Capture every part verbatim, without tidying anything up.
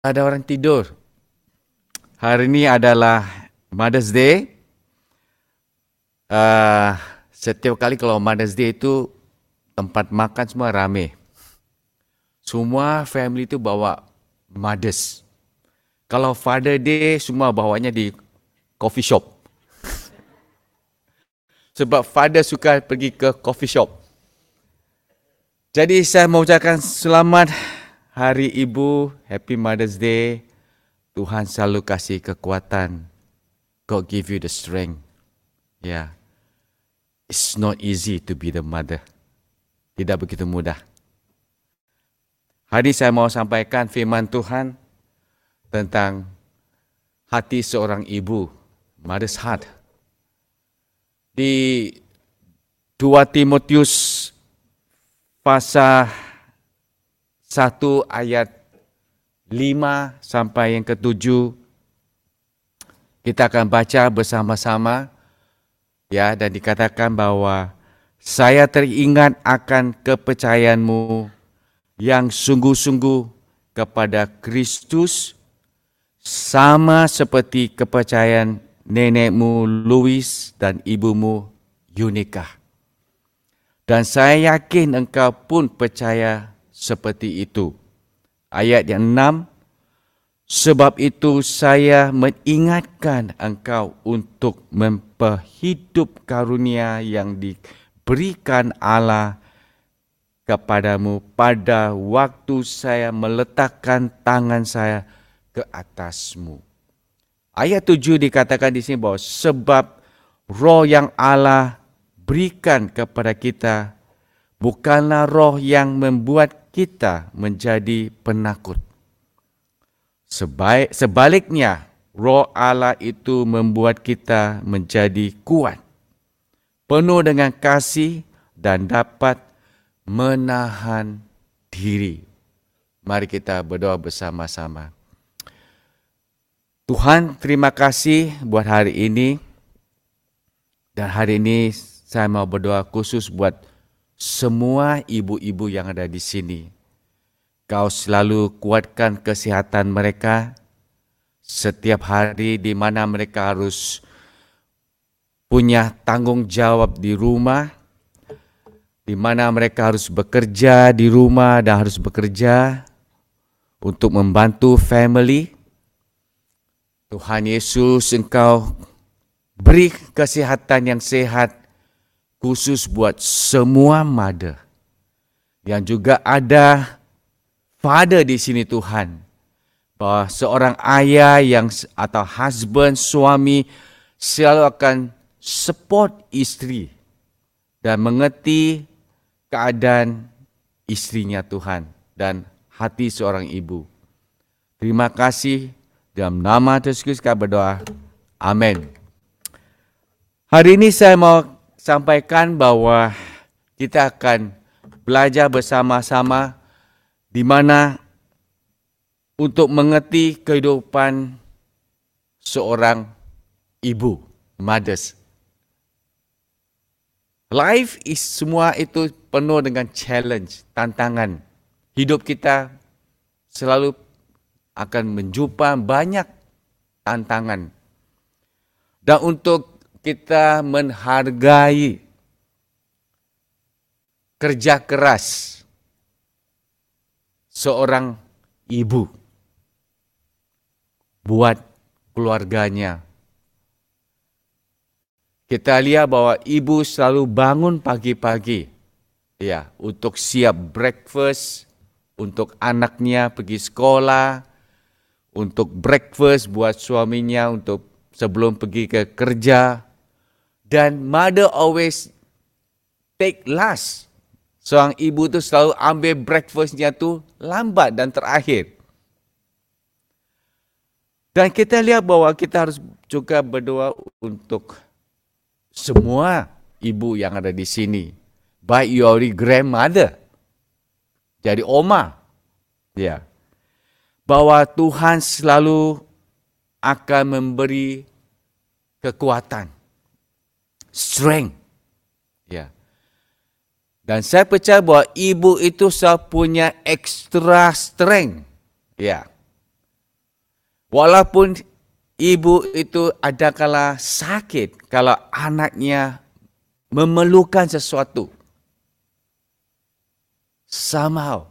Ada orang tidur. Hari ini adalah Mother's Day. Uh, setiap kali kalau Mother's Day itu tempat makan semua rame. Semua family itu bawa mothers. Kalau Father Day semua bawanya di coffee shop. Sebab father suka pergi ke coffee shop. Jadi saya mau ucapkan selamat Hari Ibu, Happy Mother's Day. Tuhan selalu kasih kekuatan. God give you the strength. Yeah. It's not easy to be the mother. Tidak begitu mudah. Hari ini saya mau sampaikan firman Tuhan tentang hati seorang ibu, mother's heart. Di dua Timotius pasal satu ayat lima sampai yang ketujuh, kita akan baca bersama-sama. Ya, dan dikatakan bahwa saya teringat akan kepercayaanmu yang sungguh-sungguh kepada Kristus, sama seperti kepercayaan nenekmu Louis dan ibumu Yunika. Dan saya yakin engkau pun percaya seperti itu. Ayat yang enam, sebab itu saya mengingatkan engkau untuk memperhidup karunia yang diberikan Allah kepadamu pada waktu saya meletakkan tangan saya ke atasmu. Ayat tujuh dikatakan di sini bahwa sebab roh yang Allah berikan kepada kita bukanlah roh yang membuat kita menjadi penakut. Sebaik, sebaliknya, roh Allah itu membuat kita menjadi kuat, penuh dengan kasih dan dapat menahan diri. Mari kita berdoa bersama-sama. Tuhan, terima kasih buat hari ini. Dan hari ini saya mau berdoa khusus buat semua ibu-ibu yang ada di sini. Kau selalu kuatkan kesihatan mereka setiap hari di mana mereka harus punya tanggung jawab di rumah, di mana mereka harus bekerja di rumah dan harus bekerja untuk membantu family. Tuhan Yesus, Engkau beri kesihatan yang sehat khusus buat semua mother. Yang juga ada father di sini Tuhan. Bahwa seorang ayah yang atau husband, suami selalu akan support istri dan mengerti keadaan istrinya Tuhan dan hati seorang ibu. Terima kasih. Dalam nama Yesus Kristus kami berdoa. Amin. Hari ini saya mau sampaikan bahwa kita akan belajar bersama-sama di mana untuk mengerti kehidupan seorang ibu, mothers. Life is semua itu penuh dengan challenge, tantangan. Hidup kita selalu akan menjumpa banyak tantangan. Dan untuk kita menghargai kerja keras seorang ibu buat keluarganya. Kita lihat bahwa ibu selalu bangun pagi-pagi ya, untuk siap breakfast untuk anaknya pergi sekolah, untuk breakfast buat suaminya untuk sebelum pergi ke kerja. Dan mother always take last. Seorang ibu tu selalu ambil breakfastnya tu lambat dan terakhir. Dan kita lihat bahwa kita harus juga berdoa untuk semua ibu yang ada di sini. Baik you already grandmother, jadi oma. Ya. Bahwa Tuhan selalu akan memberi kekuatan, strength. Ya. Dan saya percaya bahwa ibu itu selalu punya extra strength. Ya. Walaupun ibu itu adakala sakit kalau anaknya memerlukan sesuatu. Somehow,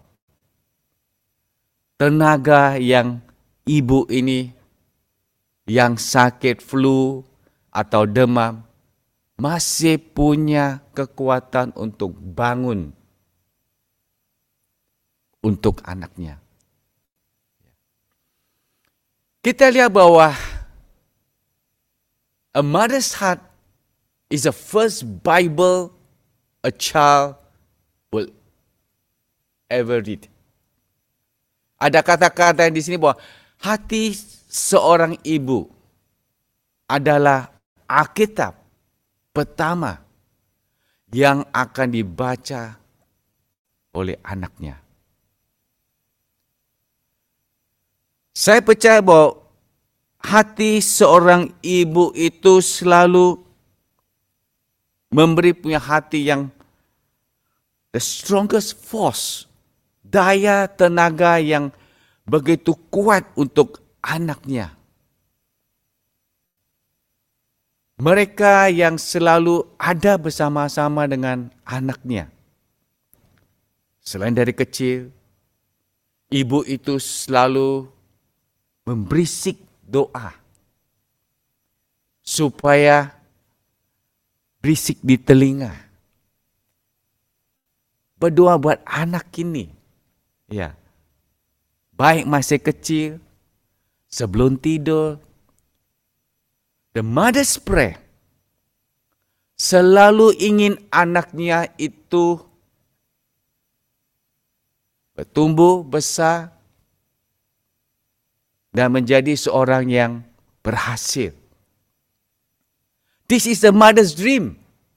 tenaga yang ibu ini yang sakit flu atau demam masih punya kekuatan untuk bangun untuk anaknya. Kita lihat bahwa a mother's heart is the first Bible a child will ever read. Ada kata-kata di sini bahwa hati seorang ibu adalah Alkitab pertama yang akan dibaca oleh anaknya. Saya percaya bahwa hati seorang ibu itu selalu memberi punya hati yang the strongest force, daya tenaga yang begitu kuat untuk anaknya. Mereka yang selalu ada bersama-sama dengan anaknya. Selain dari kecil, ibu itu selalu memberisik doa supaya berisik di telinga. Berdoa buat anak ini. Ya. Baik masih kecil, sebelum tidur. The mother's prayer selalu ingin anaknya itu bertumbuh besar dan menjadi seorang yang berhasil. This is the mother's dream.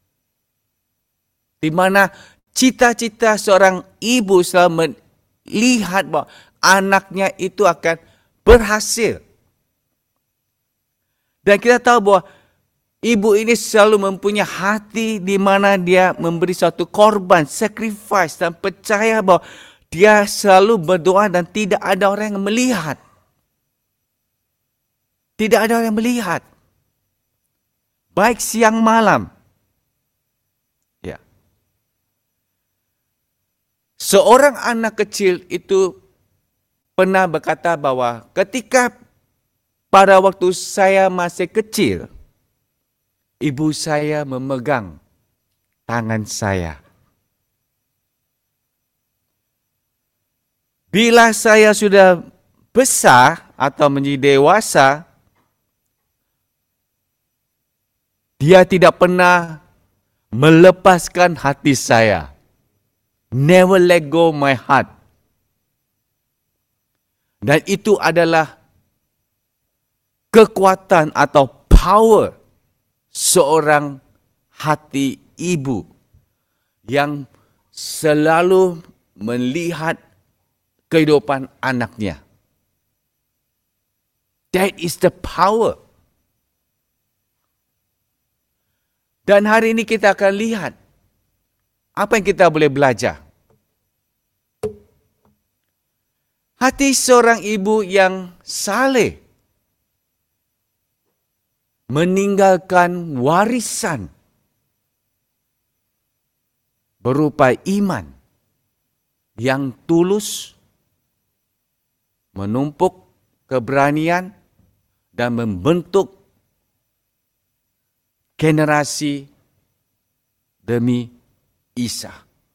Di mana cita-cita seorang ibu selalu melihat bahwa anaknya itu akan berhasil. Dan kita tahu bahwa ibu ini selalu mempunyai hati di mana dia memberi suatu korban, sacrifice, dan percaya bahwa dia selalu berdoa dan tidak ada orang yang melihat. Tidak ada orang yang melihat. Baik siang malam. Ya. Seorang anak kecil itu pernah berkata bahwa ketika pada waktu saya masih kecil, ibu saya memegang tangan saya. Bila saya sudah besar atau menjadi dewasa, dia tidak pernah melepaskan hati saya. Never let go my heart. Dan itu adalah kekuatan atau power seorang hati ibu yang selalu melihat kehidupan anaknya. That is the power. Dan hari ini kita akan lihat apa yang kita boleh belajar. Hati seorang ibu yang saleh meninggalkan warisan berupa iman yang tulus, menumpuk keberanian dan membentuk generasi demi Isa.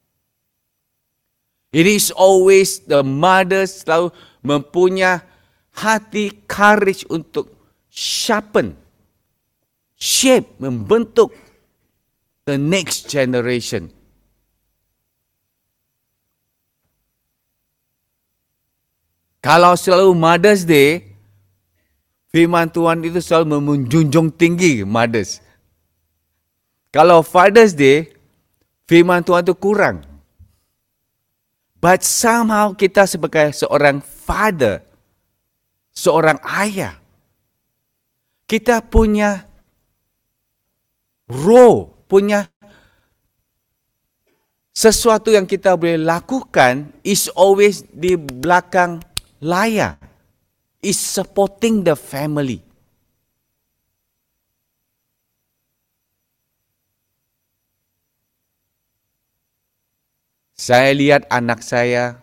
It is always the mother selalu mempunyai hati courage untuk sharpen, shape, membentuk the next generation. Kalau selalu Mother's Day, firman Tuhan itu selalu menjunjung tinggi mothers. Kalau Father's Day, firman Tuhan itu kurang. But somehow kita sebagai seorang father, seorang ayah, kita punya role, punya sesuatu yang kita boleh lakukan is always di belakang layar. is supporting the family. Saya lihat anak saya,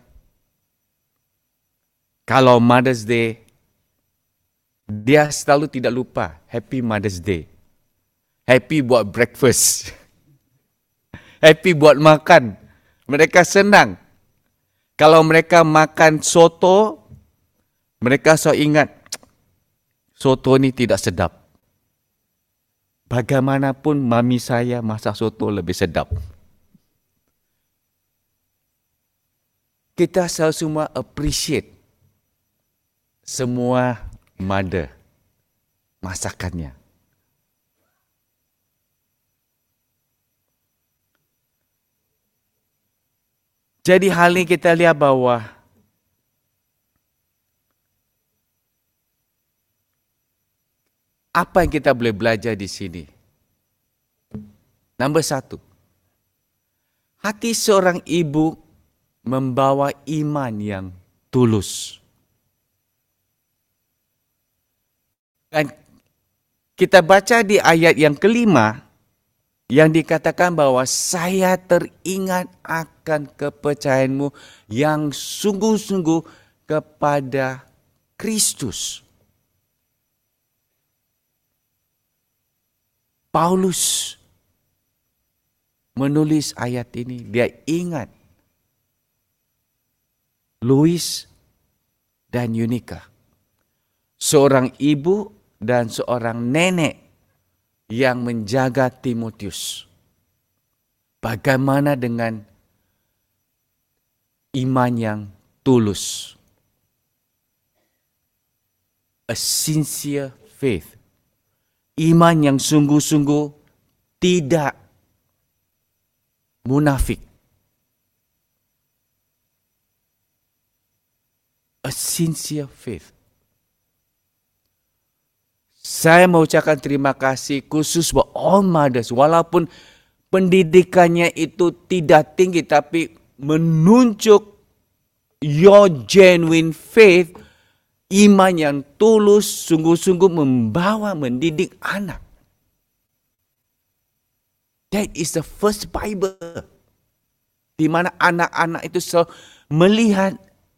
kalau Mother's Day, dia selalu tidak lupa Happy Mother's Day. Happy buat breakfast. Happy buat makan. Mereka senang. Kalau mereka makan soto, mereka selalu ingat, soto ni tidak sedap. Bagaimanapun mami saya masak soto lebih sedap. Kita selalu semua appreciate semua mother masakannya. Jadi hal ini kita lihat bahwa apa yang kita boleh belajar di sini? Nombor satu, hati seorang ibu membawa iman yang tulus. Dan kita baca di ayat yang kelima, yang dikatakan bahwa saya teringat akan kepercayaanmu yang sungguh-sungguh kepada Kristus. Paulus menulis ayat ini, dia ingat Louis dan Yunika, seorang ibu dan seorang nenek yang menjaga Timotius. Bagaimana dengan iman yang tulus? A sincere faith. Iman yang sungguh-sungguh tidak munafik. A sincere faith. Saya mengucapkan terima kasih khusus buat all mothers. Walaupun pendidikannya itu tidak tinggi, tapi menunjuk your genuine faith, iman yang tulus, sungguh-sungguh membawa, mendidik anak. That is the first Bible. Di mana anak-anak itu selalu melihat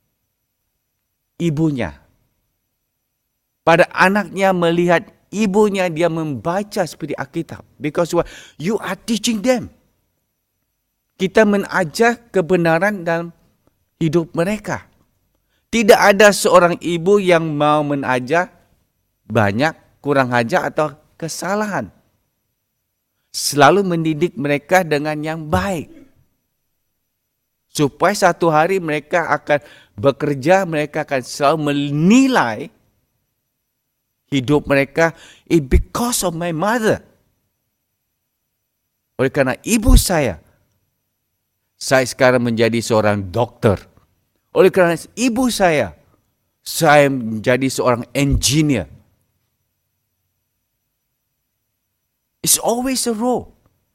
ibunya. Pada anaknya melihat ibunya, dia membaca seperti Alkitab. Because what? You are teaching them. Kita mengajar kebenaran dalam hidup mereka. Tidak ada seorang ibu yang mau mengajar banyak, kurang ajar atau kesalahan. Selalu mendidik mereka dengan yang baik. Supaya satu hari mereka akan bekerja, mereka akan selalu menilai hidup mereka, it because of my mother. Oleh kerana ibu saya, saya sekarang menjadi seorang doktor. Oleh kerana ibu saya, saya menjadi seorang engineer. It's always a role.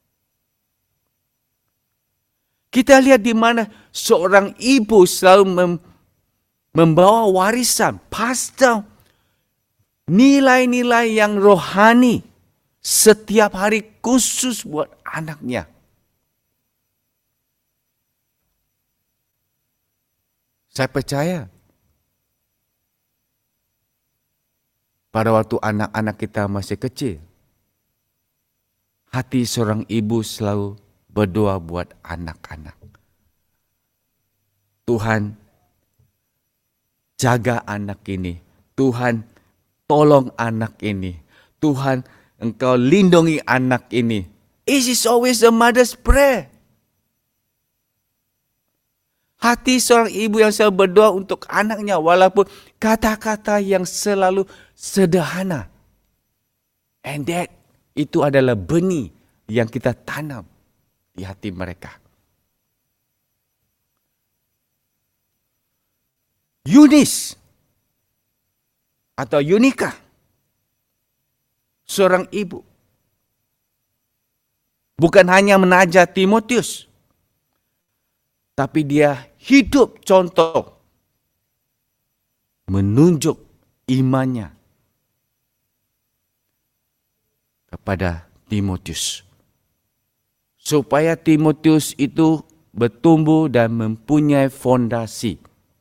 Kita lihat di mana seorang ibu selalu mem- membawa warisan, pass down nilai-nilai yang rohani setiap hari khusus buat anaknya. Saya percaya pada waktu anak-anak kita masih kecil, hati seorang ibu selalu berdoa buat anak-anak. Tuhan, jaga anak ini. Tuhan, tolong anak ini. Tuhan, Engkau lindungi anak ini. It is always the mother's prayer. Hati seorang ibu yang selalu berdoa untuk anaknya, walaupun kata-kata yang selalu sederhana. And that, itu adalah benih yang kita tanam di hati mereka. Eunice atau Yunika, seorang ibu, bukan hanya menajar Timotius, tapi dia hidup contoh menunjuk imannya kepada Timotius. Supaya Timotius itu bertumbuh dan mempunyai fondasi.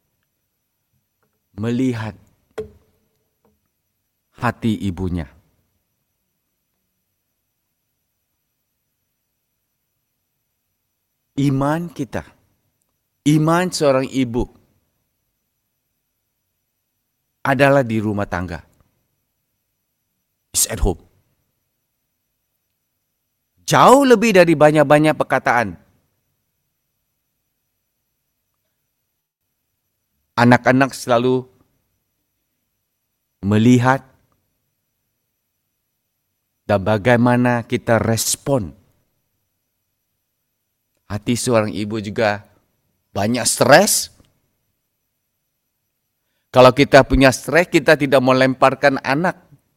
Melihat hati ibunya. Iman kita, iman seorang ibu adalah di rumah tangga. It's at home. Jauh lebih dari banyak-banyak perkataan. Anak-anak selalu melihat dan bagaimana kita respon. Hati seorang ibu juga banyak stres. Kalau kita punya stres, kita tidak mau lemparkan anak.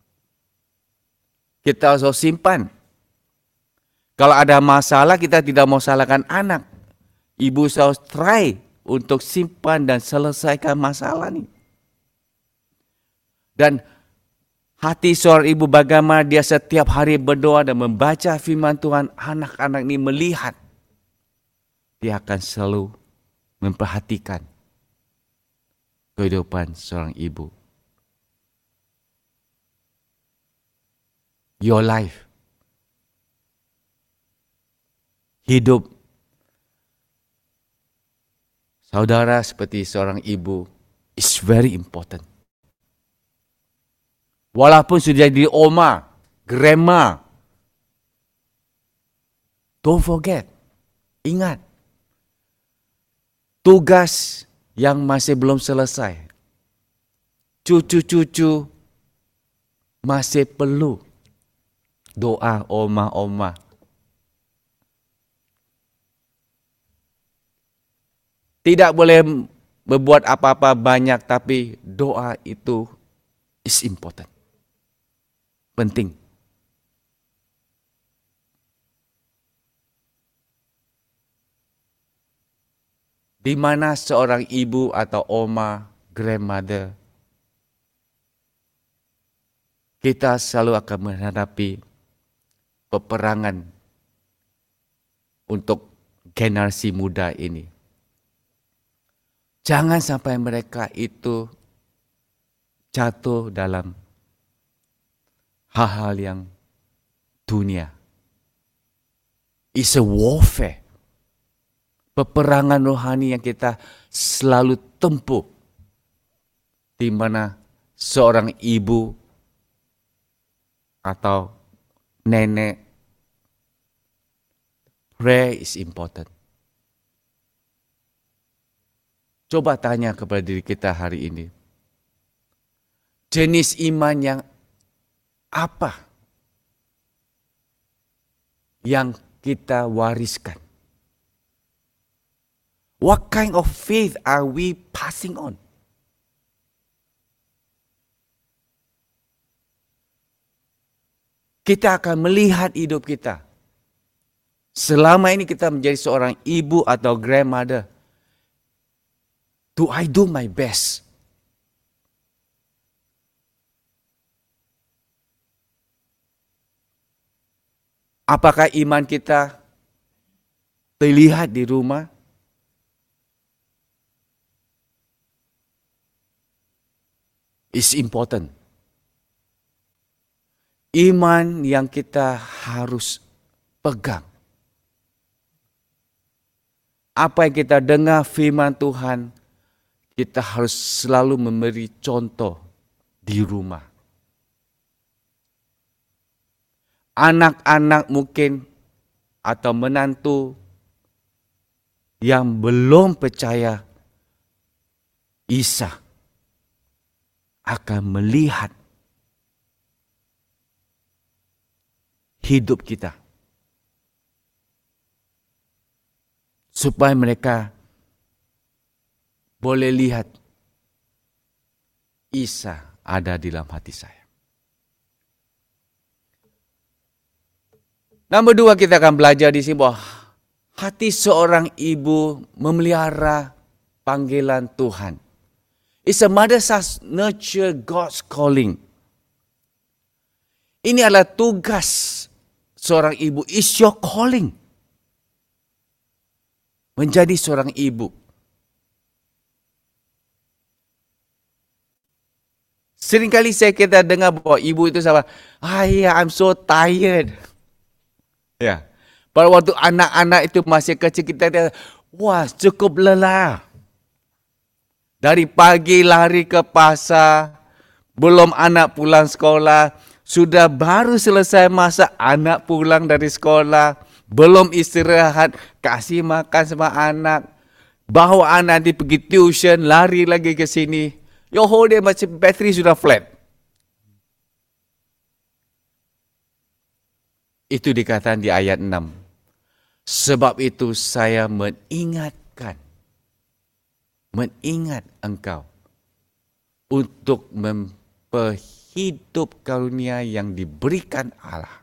Kita harus simpan. Kalau ada masalah, kita tidak mau salahkan anak. Ibu harus try untuk simpan dan selesaikan masalah ini. Dan hati seorang ibu bagaimana dia setiap hari berdoa dan membaca firman Tuhan, anak-anak ini melihat. Dia akan selalu memperhatikan kehidupan seorang ibu. Your life, hidup saudara seperti seorang ibu is very important. Walaupun sudah jadi oma, grandma, don't forget, ingat, tugas yang masih belum selesai. Cucu-cucu masih perlu doa oma-oma. Tidak boleh berbuat apa-apa banyak, tapi doa itu is important. Penting. Di mana seorang ibu atau oma, grandmother, kita selalu akan menghadapi peperangan untuk generasi muda ini. Jangan sampai mereka itu jatuh dalam hal-hal yang dunia. It's a warfare. Peperangan rohani yang kita selalu tempuh. Di mana seorang ibu atau nenek, prayer is important. Coba tanya kepada diri kita hari ini. Jenis iman yang apa yang kita wariskan? What kind of faith are we passing on? Kita akan melihat hidup kita. Selama ini kita menjadi seorang ibu atau grandmother. Do I do my best? Apakah iman kita terlihat di rumah? It's important. Iman yang kita harus pegang. Apa yang kita dengar firman Tuhan, kita harus selalu memberi contoh di rumah. Anak-anak mungkin atau menantu yang belum percaya Isa akan melihat hidup kita. Supaya mereka boleh lihat Isa ada di dalam hati saya. Nomor dua, kita akan belajar di sini bahwa hati seorang ibu memelihara panggilan Tuhan. It's a mother must nurture God's calling. Ini adalah tugas seorang ibu. It's your calling. Menjadi seorang ibu. Seringkali saya kita dengar bahawa ibu itu sama, ayah, I'm so tired. Ya. Pada waktu anak-anak itu masih kecil, kita dia, wah, cukup lelah. Dari pagi lari ke pasar, belum anak pulang sekolah, sudah baru selesai masak, anak pulang dari sekolah, belum istirahat, kasih makan sama anak, bawa anak nanti pergi tuition, lari lagi ke sini. Your whole day macam bateri sudah flat. Itu dikatakan di ayat enam. Sebab itu saya mengingatkan, mengingat engkau untuk memperhidup karunia yang diberikan Allah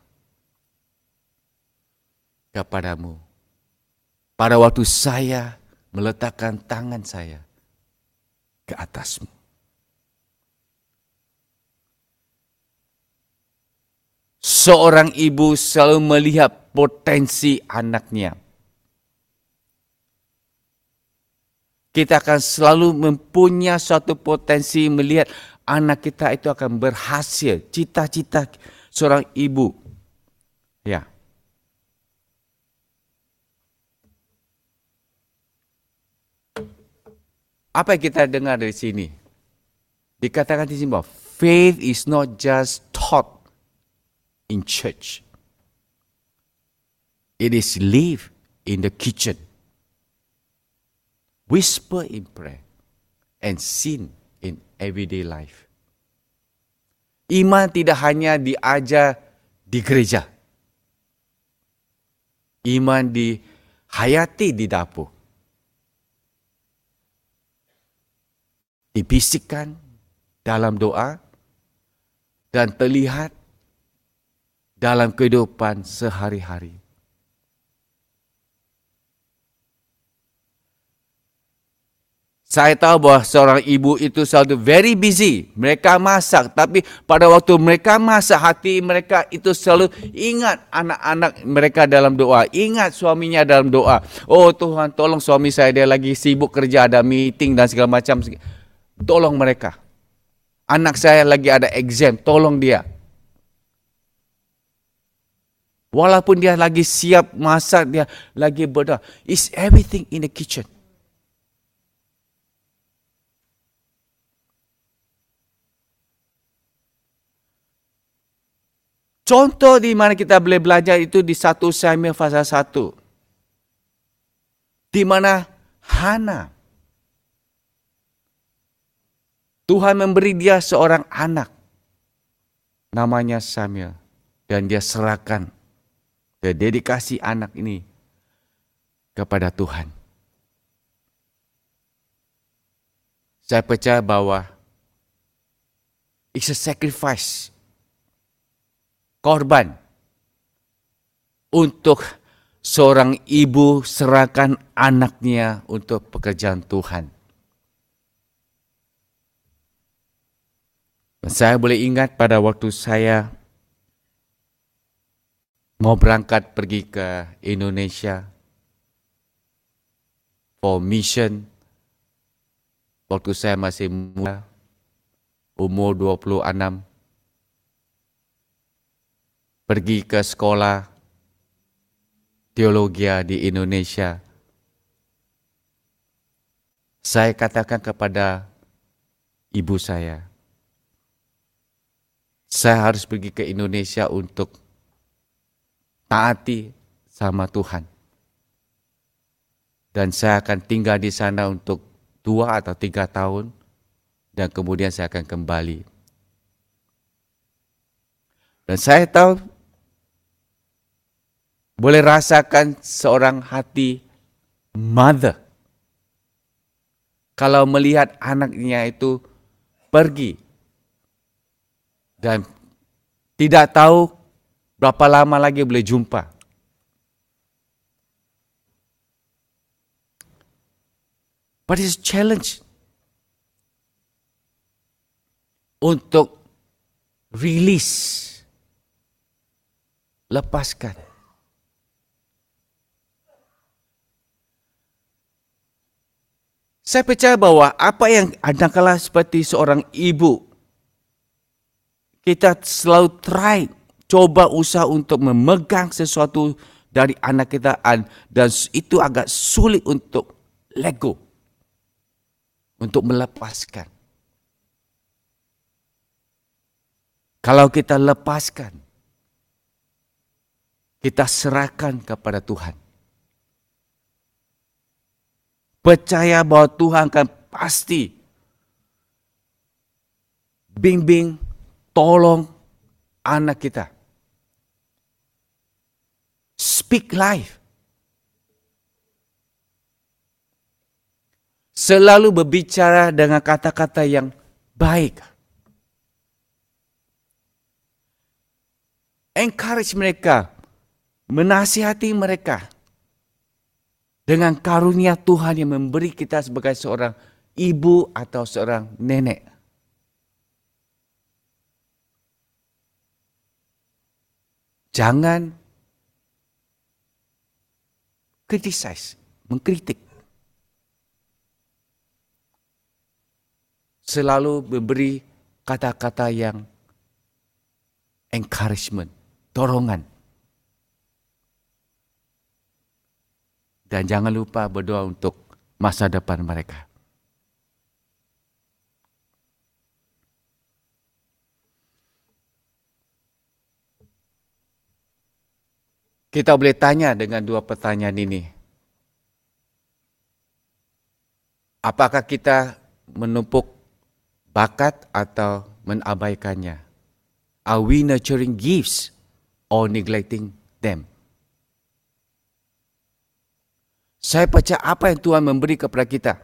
kepadamu. Pada waktu saya meletakkan tangan saya ke atasmu. Seorang ibu selalu melihat potensi anaknya. Kita akan selalu mempunyai suatu potensi melihat anak kita itu akan berhasil. Cita-cita seorang ibu. Ya. Apa yang kita dengar dari sini? Dikatakan di sini bahwa faith is not just taught in church. It is lived in the kitchen. Whisper in prayer and seen in everyday life. Iman tidak hanya diajar di gereja. Iman dihayati di dapur. Dibisikkan dalam doa dan terlihat dalam kehidupan sehari-hari. Saya tahu bahawa seorang ibu itu selalu very busy. Mereka masak. Tapi pada waktu mereka masak, hati mereka itu selalu ingat anak-anak mereka dalam doa. Ingat suaminya dalam doa. Oh Tuhan, tolong suami saya, dia lagi sibuk kerja, ada meeting dan segala macam. Tolong mereka. Anak saya lagi ada exam, tolong dia. Walaupun dia lagi siap masak, dia lagi berdoa. It's everything in the kitchen. Contoh di mana kita boleh belajar itu di satu Samuel pasal satu. Di mana Hana, Tuhan memberi dia seorang anak. Namanya Samuel. Dan dia serahkan, dia dedikasi anak ini kepada Tuhan. Saya percaya bahwa it's a sacrifice. Korban untuk seorang ibu serahkan anaknya untuk pekerjaan Tuhan. Saya boleh ingat pada waktu saya mau berangkat pergi ke Indonesia for mission. Waktu saya masih muda, umur dua puluh enam. Pergi ke sekolah teologi di Indonesia. Saya katakan kepada ibu saya, saya harus pergi ke Indonesia untuk taati sama Tuhan. Dan saya akan tinggal di sana untuk dua atau tiga tahun dan kemudian saya akan kembali. Dan saya tahu, boleh rasakan seorang hati mother kalau melihat anaknya itu pergi dan tidak tahu berapa lama lagi boleh jumpa. But it's a challenge. untuk release, lepaskan. Saya percaya bahwa apa yang adalah seperti seorang ibu, kita selalu try, coba usaha untuk memegang sesuatu dari anak kita dan itu agak sulit untuk let go, untuk melepaskan. Kalau kita lepaskan, kita serahkan kepada Tuhan. Percaya bahwa Tuhan akan pasti bimbing, tolong anak kita. Speak life. Selalu berbicara dengan kata-kata yang baik. Encourage mereka, menasihati mereka dengan karunia Tuhan yang memberi kita sebagai seorang ibu atau seorang nenek. Jangan criticize, mengkritik. Selalu memberi kata-kata yang encouragement, dorongan. Dan jangan lupa berdoa untuk masa depan mereka. Kita boleh tanya dengan dua pertanyaan ini. Apakah kita menumpuk bakat atau menabaikannya? Are we nurturing gifts or neglecting them? Saya percaya apa yang Tuhan memberi kepada kita.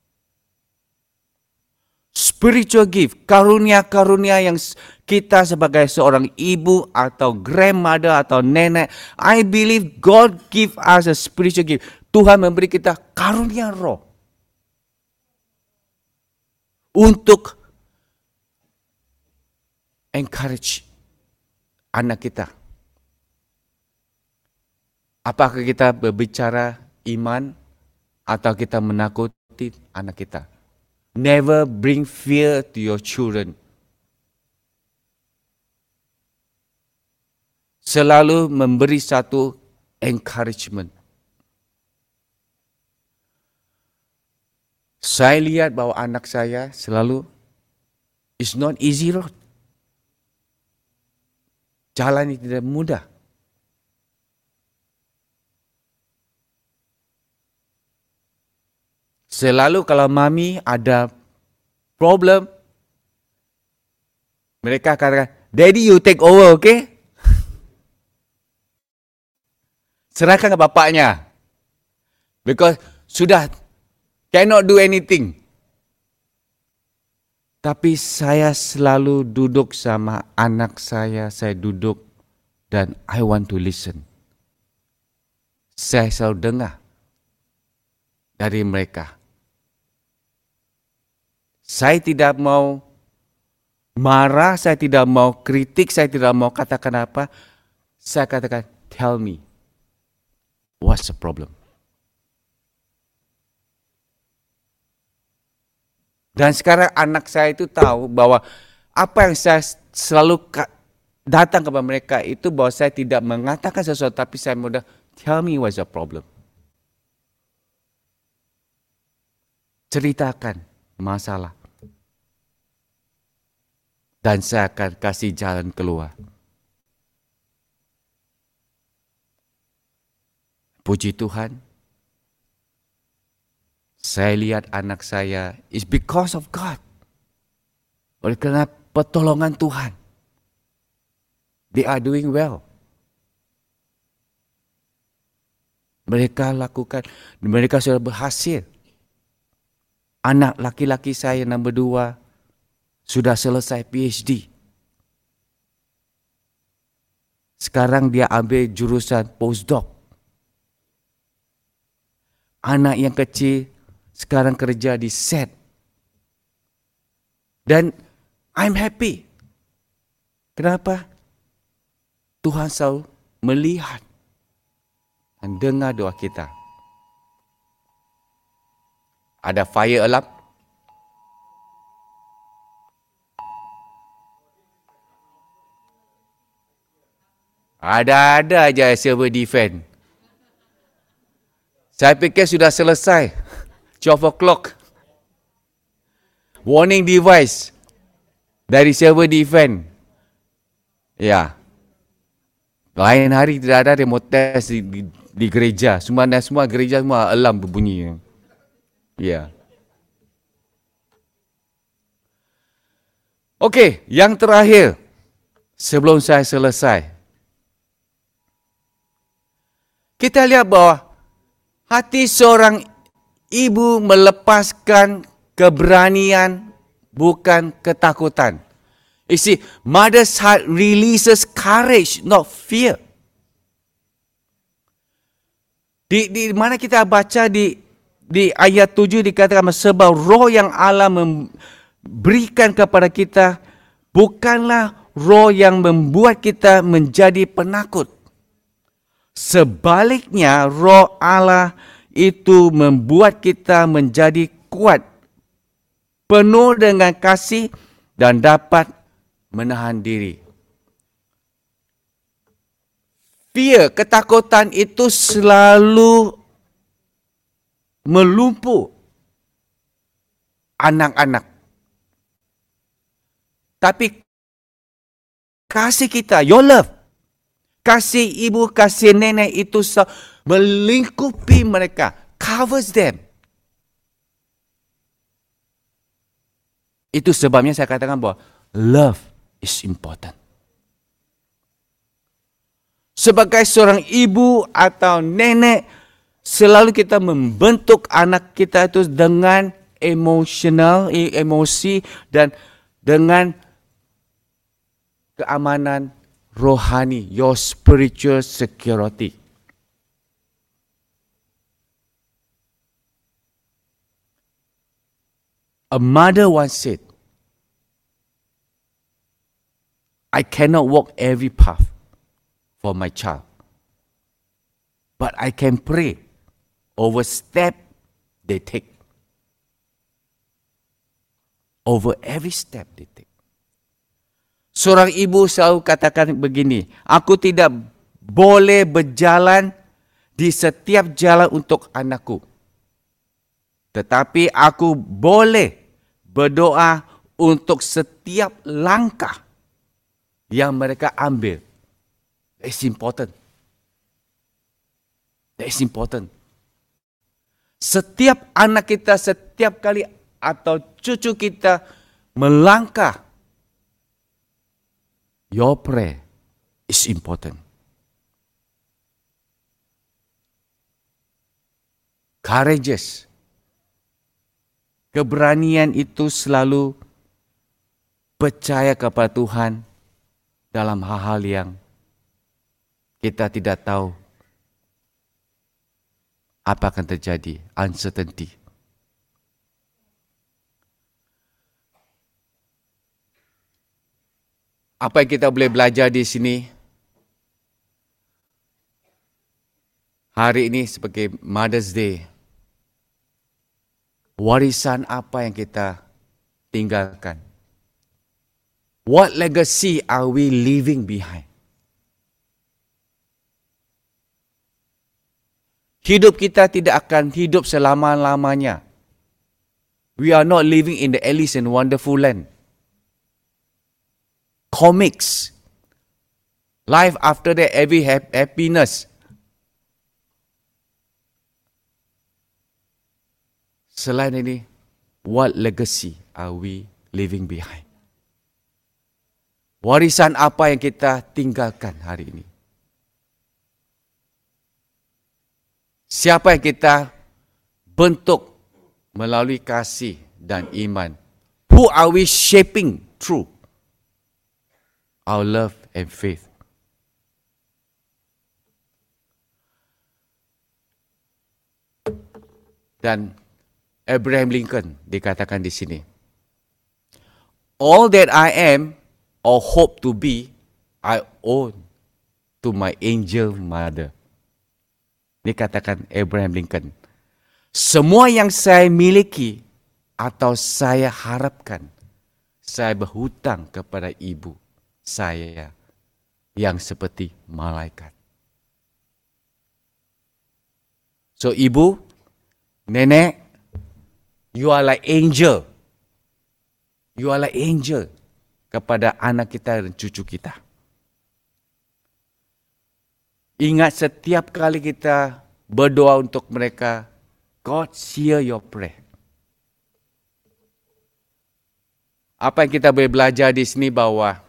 Spiritual gift, karunia-karunia yang kita sebagai seorang ibu atau grandmother atau nenek. I believe God give us a spiritual gift. Tuhan memberi kita karunia roh. Untuk encourage anak kita. Apakah kita berbicara iman atau kita menakuti anak kita? Never bring fear to your children. Selalu memberi satu encouragement. Saya lihat bahwa anak saya selalu, it's not easy road. Jalan ini tidak mudah. Selalu kalau mami ada problem, mereka katakan, Daddy you take over, okay? Serahkan ke bapaknya. Because sudah cannot do anything. Tapi saya selalu duduk sama anak saya, saya duduk dan I want to listen. Saya selalu dengar dari mereka. Saya tidak mau marah, saya tidak mau kritik, saya tidak mau katakan apa. Saya katakan, tell me, what's the problem? Dan sekarang anak saya itu tahu bahwa apa yang saya selalu datang kepada mereka itu bahwa saya tidak mengatakan sesuatu, tapi saya mudah, tell me what's the problem. Ceritakan masalah. Dan saya akan kasih jalan keluar. Puji Tuhan. Saya lihat anak saya is because of God. Oleh kerana pertolongan Tuhan. They are doing well. Mereka lakukan, mereka sudah berhasil. Anak laki-laki saya nombor dua sudah selesai P H D. Sekarang dia ambil jurusan postdoc. Anak yang kecil sekarang kerja di set. Dan I'm happy. Kenapa? Tuhan selalu melihat dan dengar doa kita. Ada fire alarm? Ada-ada aja server defend. Saya fikir sudah selesai. twelve o'clock. Warning device dari server defend. Ya. Lain hari tidak ada demo test di, di, di gereja. Semua semua gereja semua alarm berbunyi. Ya. Okey, yang terakhir sebelum saya selesai. Kita lihat bahawa hati seorang ibu melepaskan keberanian, bukan ketakutan. You see, mother's heart releases courage, not fear. Di, di mana kita baca di di ayat tujuh dikatakan sebab roh yang Allah memberikan kepada kita bukanlah roh yang membuat kita menjadi penakut. Sebaliknya, roh Allah itu membuat kita menjadi kuat, penuh dengan kasih dan dapat menahan diri. Fear, ketakutan itu selalu melumpuh anak-anak. Tapi kasih kita, your love, kasih ibu, kasih nenek itu melingkupi mereka, covers them. Itu sebabnya saya katakan bahwa love is important. Sebagai seorang ibu atau nenek, selalu kita membentuk anak kita itu dengan emosional, emosi dan dengan keamanan rohani, your spiritual security. A mother once said, I cannot walk every path for my child, but I can pray over step they take. Over every step they take. Seorang ibu selalu katakan begini, aku tidak boleh berjalan di setiap jalan untuk anakku. Tetapi aku boleh berdoa untuk setiap langkah yang mereka ambil. That is important. That is important. Setiap anak kita, setiap kali atau cucu kita melangkah, your prayer is important. Courageous. Keberanian itu selalu percaya kepada Tuhan dalam hal-hal yang kita tidak tahu apa akan terjadi, uncertainty. Apa yang kita boleh belajar di sini hari ini sebagai Mother's Day? Warisan apa yang kita tinggalkan? What legacy are we leaving behind? Hidup kita tidak akan hidup selama-lamanya. We are not living in the Alice in Wonderful Land. Comics. Life after that, every happiness. Selain ini, what legacy are we leaving behind? Warisan apa yang kita tinggalkan hari ini? Siapa yang kita bentuk melalui kasih dan iman? Who are we shaping through our love and faith? Dan Abraham Lincoln dikatakan di sini, All that I am or hope to be, I owe to my angel mother. Ini katakan Abraham Lincoln. Semua yang saya miliki atau saya harapkan, saya berhutang kepada ibu saya yang seperti malaikat. So ibu, nenek, you are like angel. You are like angel kepada anak kita dan cucu kita. Ingat setiap kali kita berdoa untuk mereka, God hear your prayer. Apa yang kita boleh belajar di sini bahwa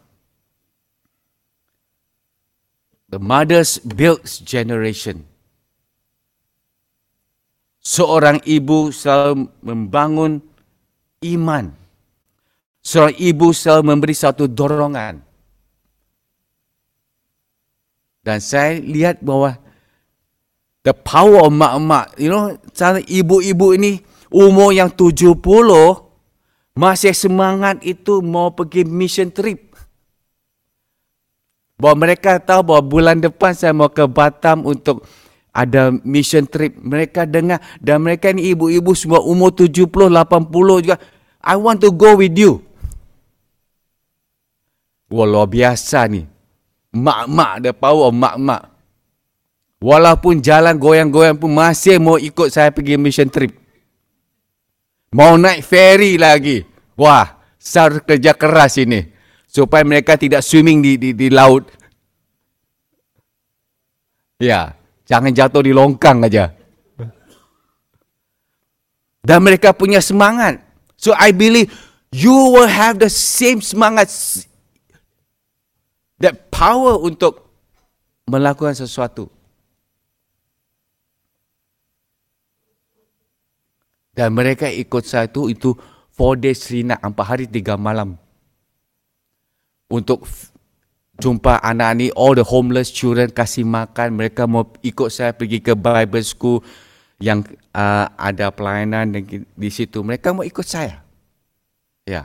the mothers builds generation. Seorang ibu selalu membangun iman. Seorang ibu selalu memberi satu dorongan. Dan saya lihat bahwa the power of mak-mak, you know, ibu-ibu ini umur yang tujuh puluh masih semangat itu mau pergi mission trip. Bahawa mereka tahu bahawa bulan depan saya mau ke Batam untuk ada mission trip. Mereka dengar dan mereka ni ibu-ibu semua umur tujuh puluh, lapan puluh juga. I want to go with you. Wah, luar biasa ni. Mak-mak, ada power mak-mak. Walaupun jalan goyang-goyang pun masih mau ikut saya pergi mission trip. Mau naik ferry lagi. Wah, saya kerja keras ini. Supaya mereka tidak swimming di, di, di laut. Ya, jangan jatuh di longkang aja. Dan mereka punya semangat. So I believe you will have the same semangat. That power untuk melakukan sesuatu. Dan mereka ikut saya itu, itu four days three night, empat hari tiga malam. Untuk jumpa anak ni, all the homeless children, kasih makan. Mereka mau ikut saya pergi ke Bible school yang uh, ada pelayanan di situ. Mereka mau ikut saya. Ya.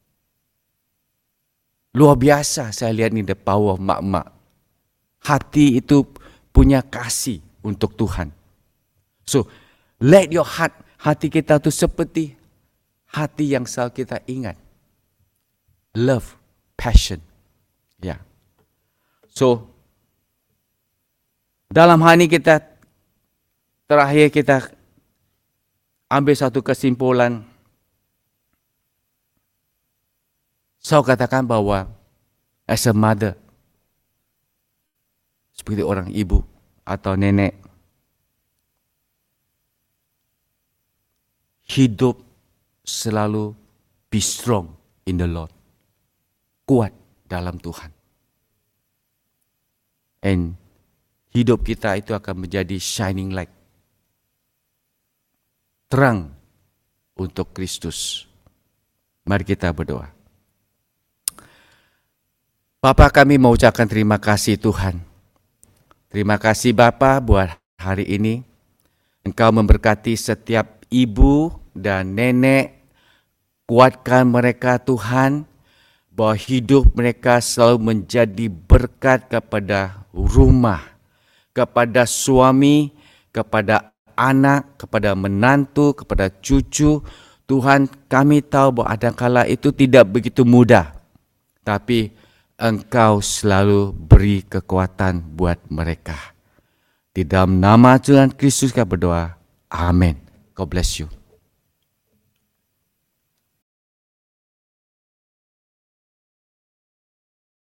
Luar biasa saya lihat ni the power of mak-mak. Hati itu punya kasih untuk Tuhan. So, let your heart, hati kita tu seperti hati yang selalu kita ingat. Love, passion. Ya. So, dalam hal ini kita, terakhir kita ambil satu kesimpulan. Saya katakan bahwa as a mother, seperti orang ibu atau nenek, hidup selalu be strong in the Lord. Kuat dalam Tuhan. And hidup kita itu akan menjadi shining light. Terang untuk Kristus. Mari kita berdoa. Bapa, kami mengucapkan terima kasih Tuhan. Terima kasih Bapa buat hari ini. Engkau memberkati setiap ibu dan nenek. Kuatkan mereka Tuhan. Bahwa hidup mereka selalu menjadi berkat kepada rumah. Kepada suami, kepada anak, kepada menantu, kepada cucu. Tuhan, kami tahu bahwa adakala itu tidak begitu mudah. Tapi Engkau selalu beri kekuatan buat mereka. Di dalam nama Tuhan Kristus kami berdoa. Amin. God bless you.